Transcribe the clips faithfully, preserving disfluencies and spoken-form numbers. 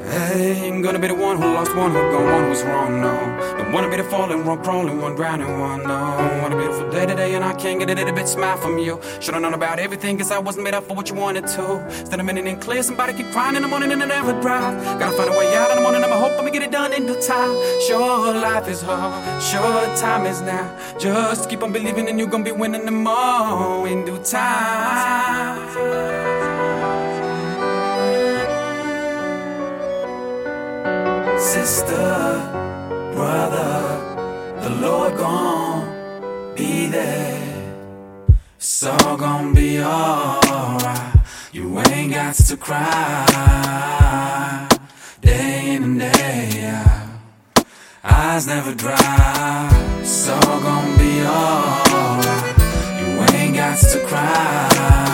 Hey, I'm gonna be the one who lost, one who gone, one who's wrong, no. Don't wanna be the falling, one crawling, one drowning, one, no. Want a beautiful day today and I can't get a little bit smile from you. Should've known about everything, cause I wasn't made up for what you wanted to. Instead of minute and clear, somebody keep crying in the morning and I never drive. Gotta find a way out in the morning, I'ma hope I'ma get it done in due time. Sure, life is hard, sure, time is now. Just keep on believing and you're gonna be winning them all in due time. Sister, brother, the Lord gon' be there. It's all gon' be alright. You ain't got to cry day in and day out. Eyes never dry. It's all gon' be alright. You ain't got to cry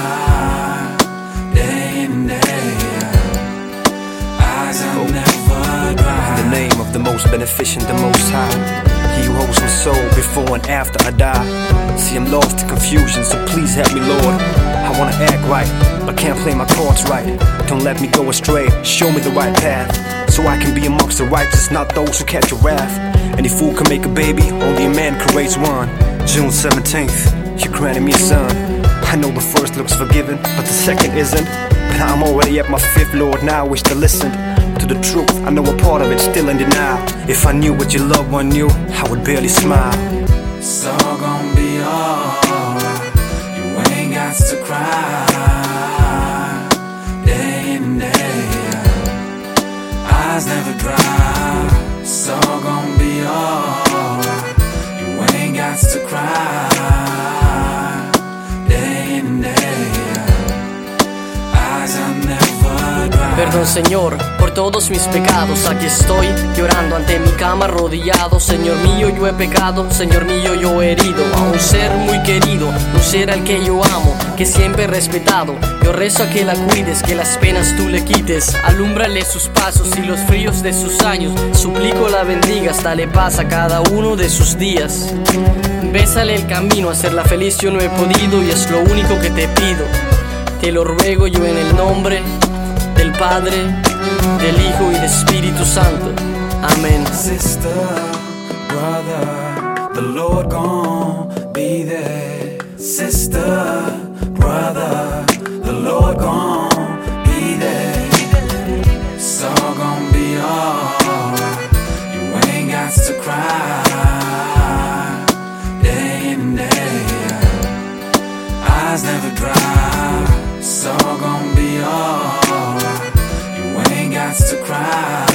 day in and day out. Eyes are never dry. In the name of the most beneficent, the most high, he who holds my soul before and after I die. See, I'm lost in confusion, so please help me, Lord. I wanna act right, but can't play my cards right. Don't let me go astray, show me the right path, so I can be amongst the righteous, not those who catch your wrath. Any fool can make a baby, only a man can raise one. June seventeenth, you granted me a son. I know the first looks forgiven, but the second isn't. But I'm already at my fifth, Lord, now I wish to listen to the truth. I know a part of it still in denial. If I knew what your loved one knew, I would barely smile. It's all gon' be alright. You ain't got to cry day in and day out. Eyes never dry. It's all gon' be alright. You ain't got to cry day in and day out. Eyes are never dry. Perdón, Señor, por todos mis pecados. Aquí estoy llorando ante mi cama arrodillado. Señor mío, yo he pecado, Señor mío, yo he herido a un ser muy querido, un ser al que yo amo, que siempre he respetado. Yo rezo a que la cuides, que las penas tú le quites. Alúmbrale sus pasos y los fríos de sus años. Suplico la bendigas, dale paz a cada uno de sus días. Bésale el camino, hacerla feliz yo no he podido, y es lo único que te pido. Te lo ruego yo en el nombre del Padre, del Hijo y del Espíritu Santo. Amén. Sister, brother, the Lord gon' be there. Sister, brother, the Lord gon' be there. It's all gon' be alright. You ain't got to cry day in and day out. Eyes never dry. It's all gon' be alright. You ain't got to cry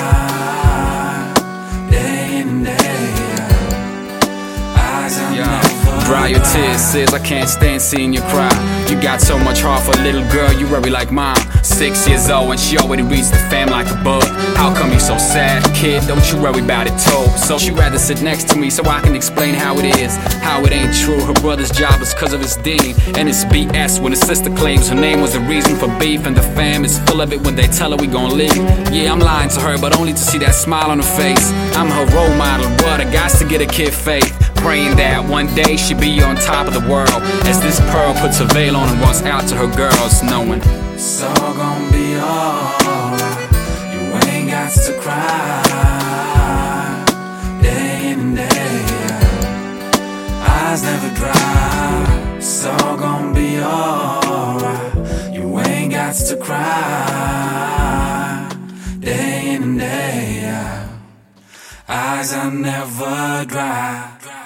day in and day out. Eyes are Yeah. never Dry your tears, sis, I can't stand seeing you cry. You got so much heart for a little girl, you worry like mom. Six years old and she already reached the fam like a bug. How come you so sad, kid? Don't you worry about it, told. So she rather sit next to me so I can explain how it is, how it ain't true. Her brother's job is cause of his dean, and it's B S when his sister claims her name was the reason for beef. And the fam is full of it when they tell her we gon' leave. Yeah, I'm lying to her, but only to see that smile on her face. I'm her role model, but I got to get a kid faith. Praying that one day she'll be on top of the world, as this pearl puts a veil on and walks out to her girls, knowing it's all gon' be alright. You ain't got to cry day in and day out. Eyes never dry. It's all gon' be alright. You ain't got to cry day in and day out. Eyes are never dry.